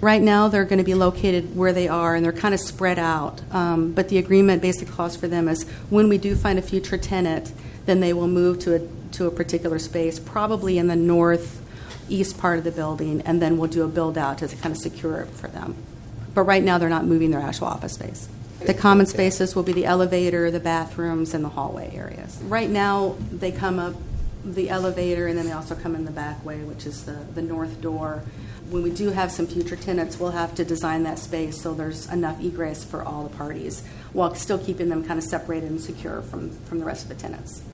Right now, they're going to be located where they are, and they're kind of spread out. But the agreement basically calls for them as when we do find a future tenant, then they will move to a particular space, probably in the northeast part of the building, and then we'll do a build-out to kind of secure it for them. But right now, they're not moving their actual office space. The common spaces will be the elevator, the bathrooms, and the hallway areas. Right now, they come up the elevator, and then they also come in the back way, which is the north door. When we do have some future tenants, we'll have to design that space so there's enough egress for all the parties, while still keeping them kind of separated and secure from the rest of the tenants.